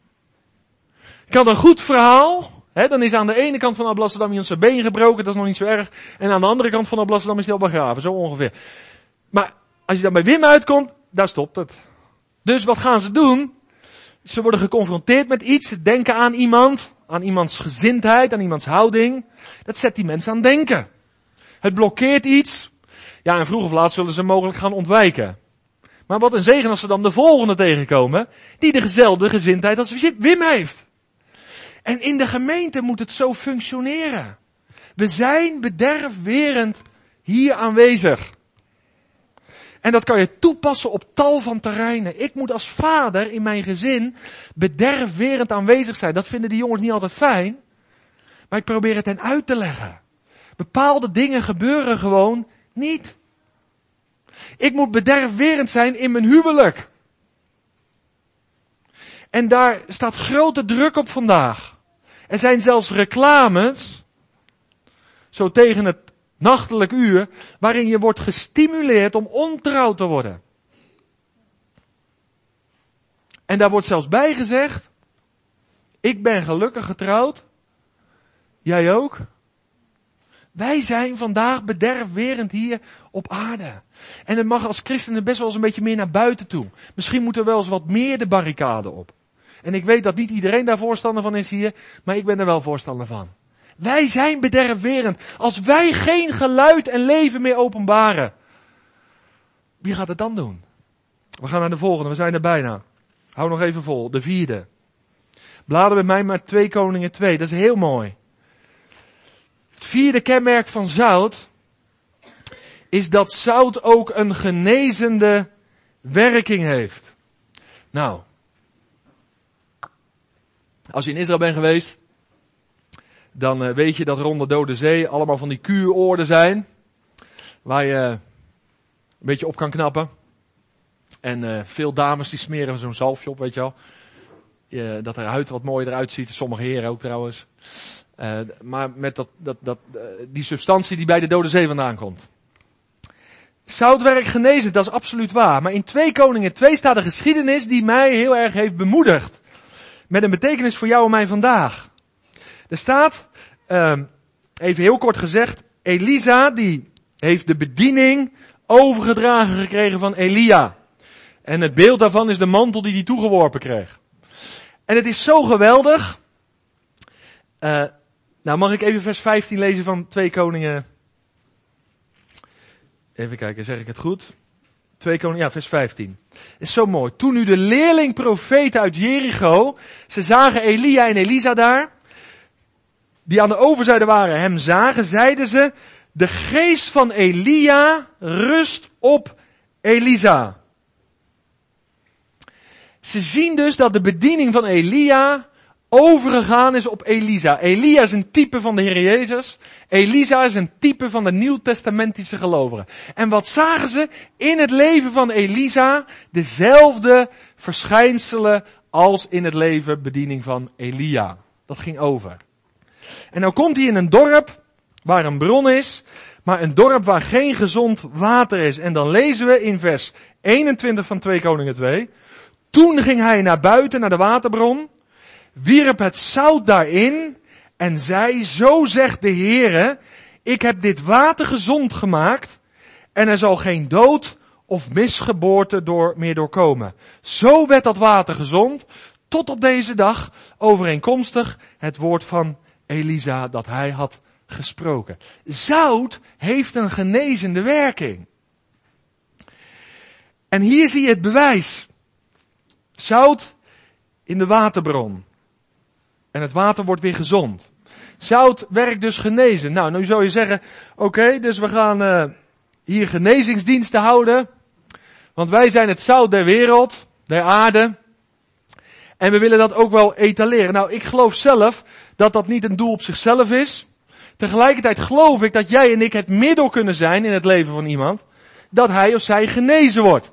Ik had een goed verhaal. Dan is aan de ene kant van Alblasserdam iemand zijn been gebroken, dat is nog niet zo erg. En aan de andere kant van Alblasserdam is hij al begraven, zo ongeveer. Maar als je dan bij Wim uitkomt, daar stopt het. Dus wat gaan ze doen? Ze worden geconfronteerd met iets, ze denken aan iemand, aan iemands gezindheid, aan iemands houding. Dat zet die mensen aan denken. Het blokkeert iets. Ja, en vroeg of laat zullen ze mogelijk gaan ontwijken. Maar wat een zegen als ze dan de volgende tegenkomen, die dezelfde gezindheid als Wim heeft. En in de gemeente moet het zo functioneren. We zijn bederfwerend hier aanwezig. En dat kan je toepassen op tal van terreinen. Ik moet als vader in mijn gezin bederfwerend aanwezig zijn. Dat vinden die jongens niet altijd fijn. Maar ik probeer het hen uit te leggen. Bepaalde dingen gebeuren gewoon niet. Ik moet bederfwerend zijn in mijn huwelijk. En daar staat grote druk op vandaag. Er zijn zelfs reclames, zo tegen het nachtelijk uur, waarin je wordt gestimuleerd om ontrouw te worden. En daar wordt zelfs bij gezegd, ik ben gelukkig getrouwd, jij ook. Wij zijn vandaag bederfwerend hier op aarde. En het mag als christenen best wel eens een beetje meer naar buiten toe. Misschien moeten we wel eens wat meer de barricade op. En ik weet dat niet iedereen daar voorstander van is hier, maar ik ben er wel voorstander van. Wij zijn bederfwerend. Als wij geen geluid en leven meer openbaren, wie gaat het dan doen? We gaan naar de volgende, we zijn er bijna. Hou nog even vol, de 4e. Blader met mij maar 2 Koningen 2, dat is heel mooi. Het 4e kenmerk van zout is dat zout ook een genezende werking heeft. Nou, als je in Israël bent geweest, dan weet je dat rond de Dode Zee allemaal van die kuuroorden zijn, waar je een beetje op kan knappen. En veel dames die smeren zo'n zalfje op, weet je wel. Dat de huid wat mooier eruit ziet, sommige heren ook trouwens. Maar met die substantie die bij de Dode Zee vandaan komt. Zout werkt genezend, dat is absoluut waar. Maar in 2 Koningen 2 staat een geschiedenis die mij heel erg heeft bemoedigd. Met een betekenis voor jou en mij vandaag. Er staat, even heel kort gezegd, Elisa die heeft de bediening overgedragen gekregen van Elia. En het beeld daarvan is de mantel die hij toegeworpen kreeg. En het is zo geweldig. Nou mag ik even vers 15 lezen van 2 Koningen. Even kijken, zeg ik het goed? 2 Koningen, ja, vers 15. Is zo mooi. Toen nu de leerling profeten uit Jericho, ze zagen Elia en Elisa daar. die aan de overzijde waren hem zagen, zeiden ze, de geest van Elia rust op Elisa. Ze zien dus dat de bediening van Elia overgegaan is op Elisa. Elia is een type van de Heer Jezus. Elisa is een type van de Nieuwtestamentische gelovigen. En wat zagen ze in het leven van Elisa? Dezelfde verschijnselen als in het leven bediening van Elia. Dat ging over. En nou komt hij in een dorp waar een bron is, maar een dorp waar geen gezond water is. En dan lezen we in vers 21 van 2 Koningen 2. Toen ging hij naar buiten, naar de waterbron, wierp het zout daarin en zei, zo zegt de Heere, ik heb dit water gezond gemaakt en er zal geen dood of misgeboorte meer doorkomen. Zo werd dat water gezond, tot op deze dag overeenkomstig het woord van Elisa dat hij had gesproken. Zout heeft een genezende werking. En hier zie je het bewijs. Zout in de waterbron. En het water wordt weer gezond. Zout werkt dus genezen. Nou, nu zou je zeggen, oké, dus we gaan hier genezingsdiensten houden. Want wij zijn het zout der wereld, der aarde. En we willen dat ook wel etaleren. Nou, ik geloof zelf dat dat niet een doel op zichzelf is. Tegelijkertijd geloof ik dat jij en ik het middel kunnen zijn in het leven van iemand, dat hij of zij genezen wordt.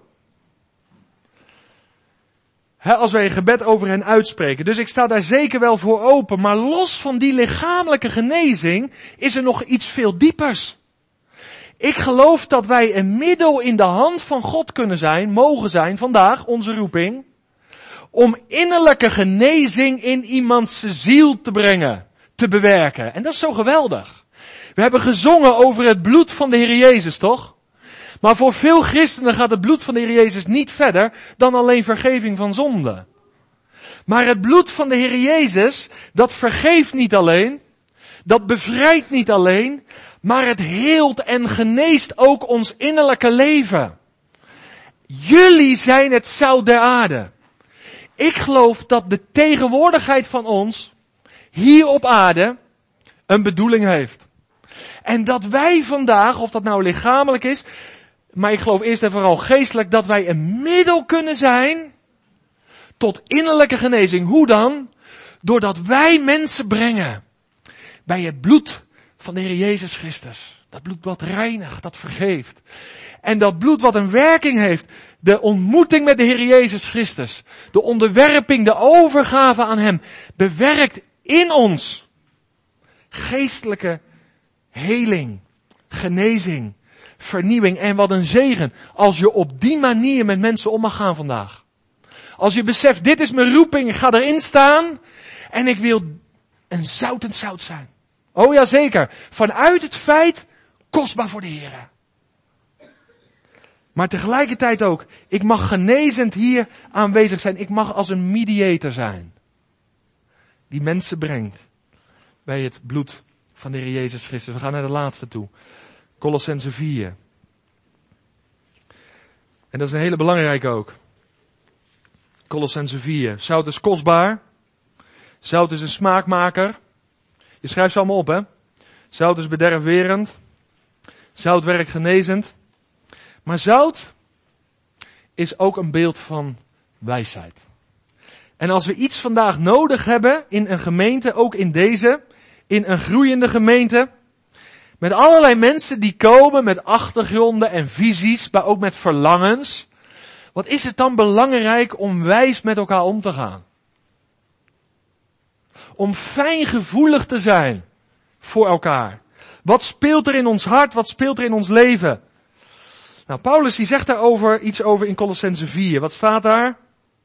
Als wij een gebed over hen uitspreken. Dus ik sta daar zeker wel voor open. Maar los van die lichamelijke genezing is er nog iets veel diepers. Ik geloof dat wij een middel in de hand van God kunnen zijn, mogen zijn vandaag, onze roeping, om innerlijke genezing in iemands ziel te brengen, te bewerken. En dat is zo geweldig. We hebben gezongen over het bloed van de Heer Jezus, toch? Maar voor veel christenen gaat het bloed van de Heer Jezus niet verder dan alleen vergeving van zonde. Maar het bloed van de Heer Jezus, dat vergeeft niet alleen, dat bevrijdt niet alleen, maar het heelt en geneest ook ons innerlijke leven. Jullie zijn het zout der aarde. Ik geloof dat de tegenwoordigheid van ons hier op aarde een bedoeling heeft. En dat wij vandaag, of dat nou lichamelijk is, maar ik geloof eerst en vooral geestelijk, dat wij een middel kunnen zijn tot innerlijke genezing. Hoe dan? Doordat wij mensen brengen bij het bloed van de Heer Jezus Christus. Dat bloed wat reinigt, dat vergeeft. En dat bloed wat een werking heeft. De ontmoeting met de Heer Jezus Christus. De onderwerping, de overgave aan Hem. Bewerkt in ons geestelijke heling, genezing, vernieuwing. En wat een zegen als je op die manier met mensen om mag gaan vandaag. Als je beseft, dit is mijn roeping, ik ga erin staan en ik wil een zoutend zout zijn. Oh ja, zeker. Vanuit het feit, kostbaar voor de Heer. Maar tegelijkertijd ook, ik mag genezend hier aanwezig zijn. Ik mag als een mediator zijn. Die mensen brengt bij het bloed van de Heer Jezus Christus. We gaan naar de laatste toe. Colossenzen 4. En dat is een hele belangrijke ook. Colossenzen 4. Zout is kostbaar. Zout is een smaakmaker. Je schrijft ze allemaal op, hè. Zout is bederfwerend. Zout werkt genezend. Maar zout is ook een beeld van wijsheid. En als we iets vandaag nodig hebben in een gemeente, ook in deze, in een groeiende gemeente, met allerlei mensen die komen met achtergronden en visies, maar ook met verlangens. Wat is het dan belangrijk om wijs met elkaar om te gaan? Om fijngevoelig te zijn voor elkaar. Wat speelt er in ons hart? Wat speelt er in ons leven? Nou, Paulus die zegt daarover iets over in Colossenzen 4. Wat staat daar?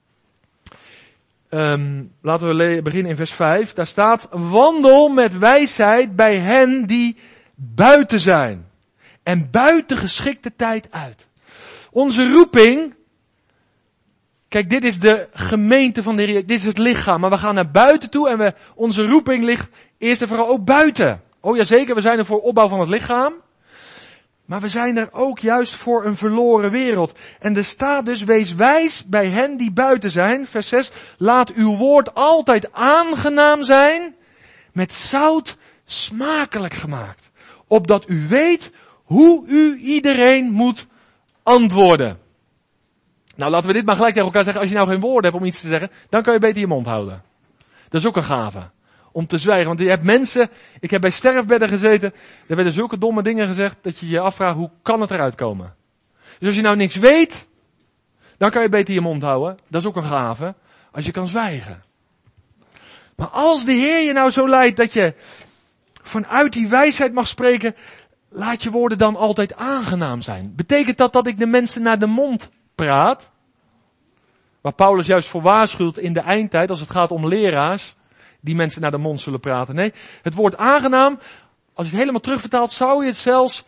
Laten we beginnen in vers 5. Daar staat, wandel met wijsheid bij hen die buiten zijn. En buiten geschikte tijd uit. Onze roeping, kijk, dit is de gemeente van de Heer, dit is het lichaam. Maar we gaan naar buiten toe en onze roeping ligt eerst en vooral ook buiten. Oh ja, zeker, we zijn er voor opbouw van het lichaam. Maar we zijn er ook juist voor een verloren wereld. En er staat dus, wees wijs bij hen die buiten zijn. Vers 6, laat uw woord altijd aangenaam zijn met zout smakelijk gemaakt. Opdat u weet hoe u iedereen moet antwoorden. Nou, laten we dit maar gelijk tegen elkaar zeggen. Als je nou geen woorden hebt om iets te zeggen, dan kan je beter je mond houden. Dat is ook een gave. Om te zwijgen. Want je hebt mensen, ik heb bij sterfbedden gezeten, er werden zulke domme dingen gezegd, dat je je afvraagt, hoe kan het eruit komen? Dus als je nou niks weet, dan kan je beter je mond houden. Dat is ook een gave. Als je kan zwijgen. Maar als de Heer je nou zo leidt dat je vanuit die wijsheid mag spreken, laat je woorden dan altijd aangenaam zijn. Betekent dat dat ik de mensen naar de mond praat? Waar Paulus juist voor waarschuwt in de eindtijd, als het gaat om leraars, die mensen naar de mond zullen praten. Nee, het woord aangenaam, als je het helemaal terugvertaalt, zou je het zelfs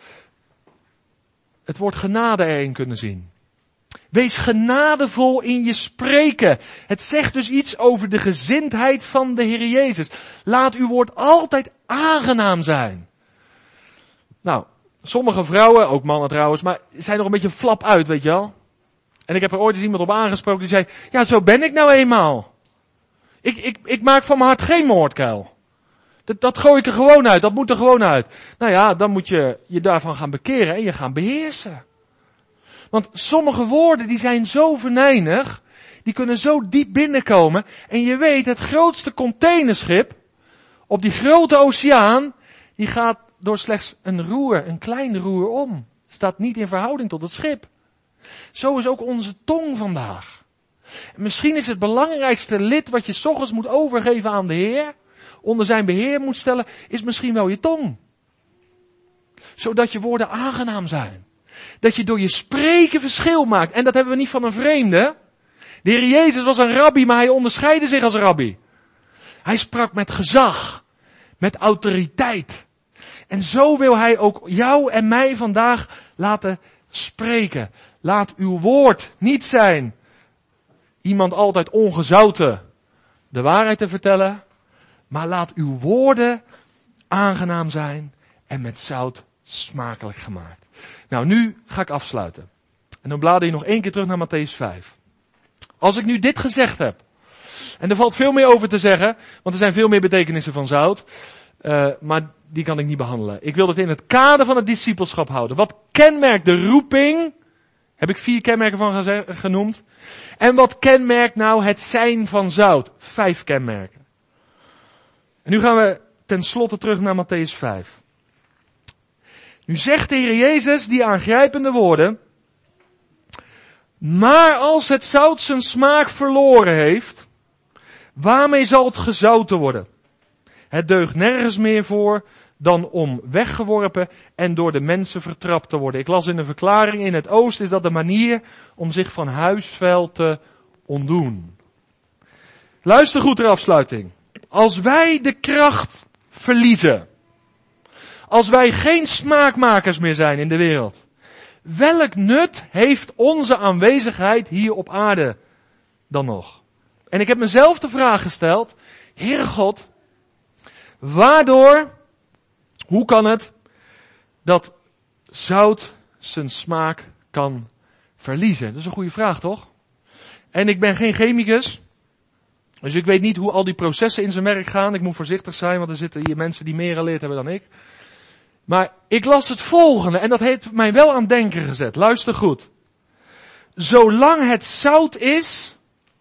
het woord genade erin kunnen zien. Wees genadevol in je spreken. Het zegt dus iets over de gezindheid van de Heer Jezus. Laat uw woord altijd aangenaam zijn. Nou, sommige vrouwen, ook mannen trouwens, maar zijn nog een beetje flap uit, weet je wel. En ik heb er ooit eens iemand op aangesproken die zei, ja, zo ben ik nou eenmaal. Ik maak van mijn hart geen moordkuil. Dat gooi ik er gewoon uit, dat moet er gewoon uit. Nou ja, dan moet je je daarvan gaan bekeren en je gaan beheersen. Want sommige woorden die zijn zo venijnig, die kunnen zo diep binnenkomen. En je weet, het grootste containerschip op die grote oceaan, die gaat door slechts een klein roer om. Staat niet in verhouding tot het schip. Zo is ook onze tong vandaag. En misschien is het belangrijkste lid wat je 's ochtends moet overgeven aan de Heer, onder zijn beheer moet stellen, is misschien wel je tong. Zodat je woorden aangenaam zijn. Dat je door je spreken verschil maakt. En dat hebben we niet van een vreemde. De Heer Jezus was een rabbi, maar hij onderscheidde zich als rabbi. Hij sprak met gezag. Met autoriteit. En zo wil hij ook jou en mij vandaag laten spreken. Laat uw woord niet zijn iemand altijd ongezouten de waarheid te vertellen. Maar laat uw woorden aangenaam zijn en met zout smakelijk gemaakt. Nou, nu ga ik afsluiten. En dan blader je nog 1 keer terug naar Mattheüs 5. Als ik nu dit gezegd heb, en er valt veel meer over te zeggen, want er zijn veel meer betekenissen van zout, maar die kan ik niet behandelen. Ik wil het in het kader van het discipelschap houden. Wat kenmerkt de roeping? Heb ik 4 kenmerken van genoemd. En wat kenmerkt nou het zijn van zout? 5 kenmerken. En nu gaan we tenslotte terug naar Mattheüs 5. Nu zegt de Heer Jezus die aangrijpende woorden. Maar als het zout zijn smaak verloren heeft, waarmee zal het gezouten worden? Het deugt nergens meer voor dan om weggeworpen en door de mensen vertrapt te worden. Ik las in een verklaring, in het oosten is dat de manier om zich van huisvuil te ontdoen. Luister goed ter afsluiting. Als wij de kracht verliezen, als wij geen smaakmakers meer zijn in de wereld, welk nut heeft onze aanwezigheid hier op aarde dan nog? En ik heb mezelf de vraag gesteld, Heere God, hoe kan het dat zout zijn smaak kan verliezen? Dat is een goede vraag, toch? En ik ben geen chemicus, dus ik weet niet hoe al die processen in zijn werk gaan. Ik moet voorzichtig zijn, want er zitten hier mensen die meer geleerd hebben dan ik. Maar ik las het volgende en dat heeft mij wel aan het denken gezet. Luister goed. Zolang het zout is,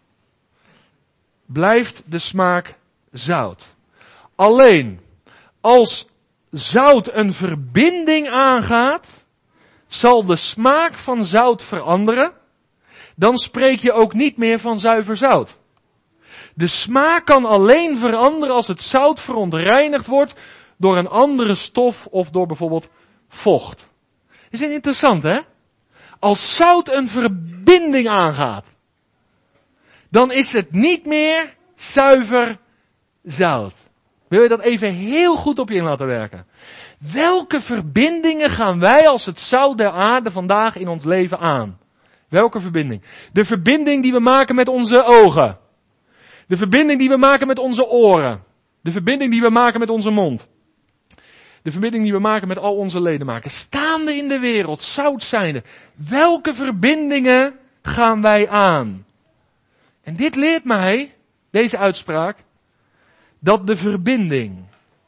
blijft de smaak zout. Alleen, als zout een verbinding aangaat, zal de smaak van zout veranderen. Dan spreek je ook niet meer van zuiver zout. De smaak kan alleen veranderen als het zout verontreinigd wordt door een andere stof of door bijvoorbeeld vocht. Is het interessant, hè? Als zout een verbinding aangaat, dan is het niet meer zuiver zout. Wil je dat even heel goed op je in laten werken? Welke verbindingen gaan wij als het zout der aarde vandaag in ons leven aan? Welke verbinding? De verbinding die we maken met onze ogen. De verbinding die we maken met onze oren. De verbinding die we maken met onze mond. De verbinding die we maken met al onze ledematen. Staande in de wereld, zout zijnde. Welke verbindingen gaan wij aan? En dit leert mij, deze uitspraak, dat de verbinding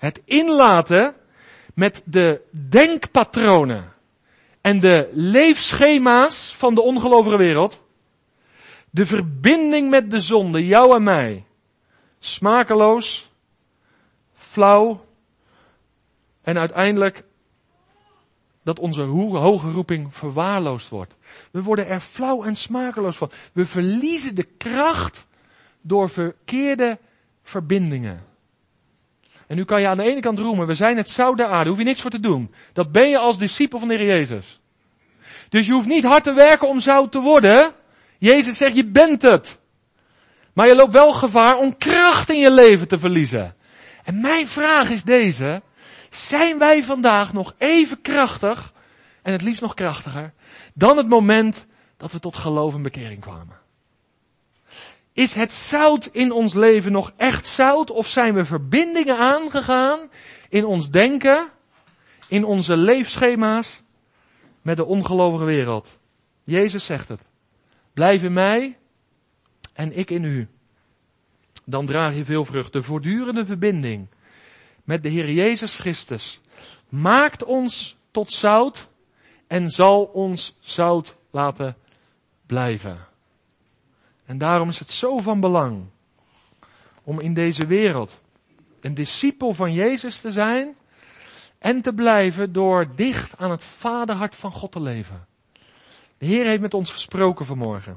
Het inlaten met de denkpatronen en de leefschema's van de ongelovige wereld. De verbinding met de zonde, jou en mij. Smakeloos, flauw en uiteindelijk dat onze hoge roeping verwaarloosd wordt. We worden er flauw en smakeloos van. We verliezen de kracht door verkeerde verbindingen. En nu kan je aan de ene kant roemen, we zijn het zout der aarde, daar hoef je niks voor te doen. Dat ben je als discipel van de Heer Jezus. Dus je hoeft niet hard te werken om zout te worden. Jezus zegt, je bent het. Maar je loopt wel gevaar om kracht in je leven te verliezen. En mijn vraag is deze, zijn wij vandaag nog even krachtig, en het liefst nog krachtiger, dan het moment dat we tot geloof en bekering kwamen? Is het zout in ons leven nog echt zout, of zijn we verbindingen aangegaan in ons denken, in onze leefschema's met de ongelovige wereld? Jezus zegt het. Blijf in mij en ik in u. Dan draag je veel vrucht. De voortdurende verbinding met de Heer Jezus Christus maakt ons tot zout en zal ons zout laten blijven. En daarom is het zo van belang om in deze wereld een discipel van Jezus te zijn en te blijven door dicht aan het vaderhart van God te leven. De Heer heeft met ons gesproken vanmorgen.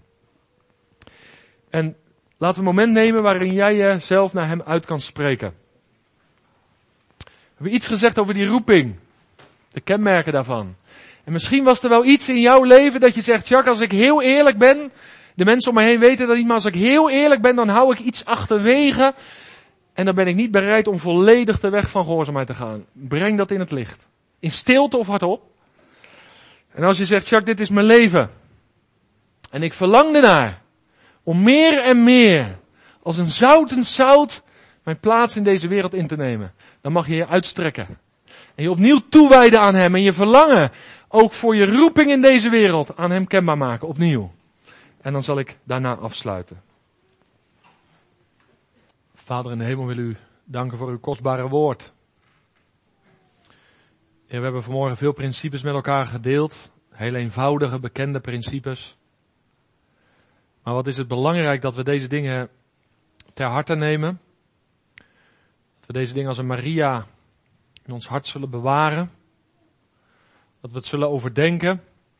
En laten we een moment nemen waarin jij jezelf naar Hem uit kan spreken. We hebben iets gezegd over die roeping. De kenmerken daarvan. En misschien was er wel iets in jouw leven dat je zegt, Jacques, als ik heel eerlijk ben, de mensen om me heen weten dat niet, maar als ik heel eerlijk ben, dan hou ik iets achterwege. En dan ben ik niet bereid om volledig de weg van gehoorzaamheid te gaan. Breng dat in het licht. In stilte of hardop. En als je zegt, Jacques, dit is mijn leven. En ik verlang ernaar om meer en meer als een zoutend zout mijn plaats in deze wereld in te nemen. Dan mag je je uitstrekken. En je opnieuw toewijden aan Hem. En je verlangen ook voor je roeping in deze wereld aan Hem kenbaar maken. Opnieuw. En dan zal ik daarna afsluiten. Vader in de hemel, wil u danken voor uw kostbare woord. Ja, we hebben vanmorgen veel principes met elkaar gedeeld. Heel eenvoudige, bekende principes. Maar wat is het belangrijk dat we deze dingen ter harte nemen. Dat we deze dingen als een Maria in ons hart zullen bewaren. Dat we het zullen overdenken.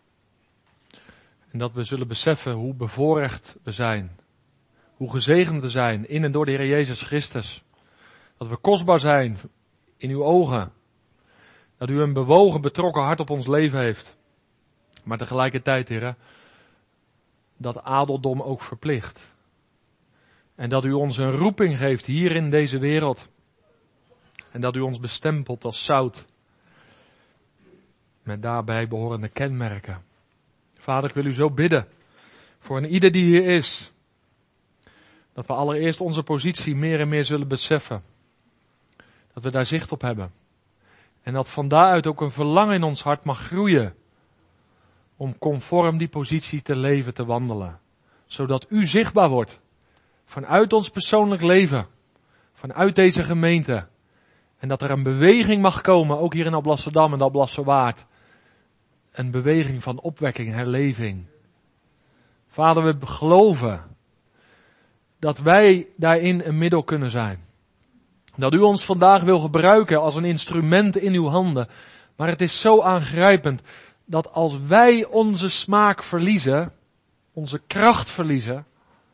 En dat we zullen beseffen hoe bevoorrecht we zijn. Hoe gezegend we zijn in en door de Heer Jezus Christus. Dat we kostbaar zijn in uw ogen. Dat u een bewogen, betrokken hart op ons leven heeft. Maar tegelijkertijd, Heer, dat adeldom ook verplicht. En dat u ons een roeping geeft hier in deze wereld. En dat u ons bestempelt als zout. Met daarbij behorende kenmerken. Vader, ik wil u zo bidden. Voor een ieder die hier is. Dat we allereerst onze positie meer en meer zullen beseffen. Dat we daar zicht op hebben. En dat van daaruit ook een verlangen in ons hart mag groeien. Om conform die positie te leven, te wandelen. Zodat u zichtbaar wordt. Vanuit ons persoonlijk leven. Vanuit deze gemeente. En dat er een beweging mag komen, ook hier in Alblasserdam en Alblasserwaard. Een beweging van opwekking, herleving. Vader, we geloven dat wij daarin een middel kunnen zijn. Dat u ons vandaag wil gebruiken als een instrument in uw handen. Maar het is zo aangrijpend dat als wij onze smaak verliezen, onze kracht verliezen,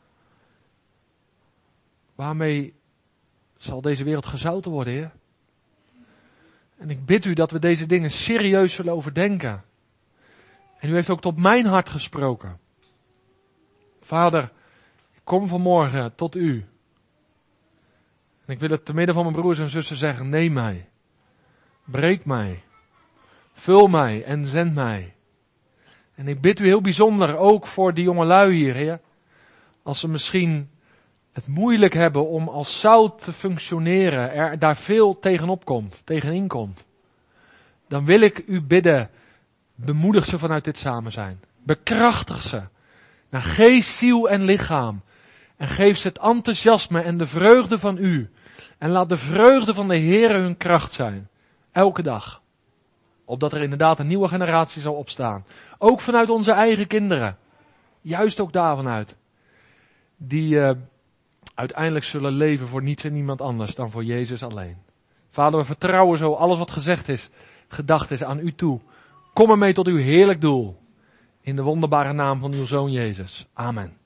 waarmee zal deze wereld gezouten worden, Heer? En ik bid u dat we deze dingen serieus zullen overdenken. En u heeft ook tot mijn hart gesproken. Vader, ik kom vanmorgen tot u. En ik wil het te midden van mijn broers en zussen zeggen, neem mij. Breek mij. Vul mij en zend mij. En ik bid u heel bijzonder ook voor die jongelui hier, Heer. Als ze misschien het moeilijk hebben om als zout te functioneren, er daar veel tegenin komt. Dan wil ik u bidden, bemoedig ze vanuit dit samen zijn. Bekrachtig ze. Naar geest, ziel en lichaam. En geef ze het enthousiasme en de vreugde van u. En laat de vreugde van de Heere hun kracht zijn. Elke dag. Opdat er inderdaad een nieuwe generatie zal opstaan. Ook vanuit onze eigen kinderen. Juist ook daarvan uit. Die uiteindelijk zullen leven voor niets en niemand anders dan voor Jezus alleen. Vader, we vertrouwen zo alles wat gezegd is, gedacht is aan u toe. Kom ermee tot uw heerlijk doel. In de wonderbare naam van uw Zoon Jezus. Amen.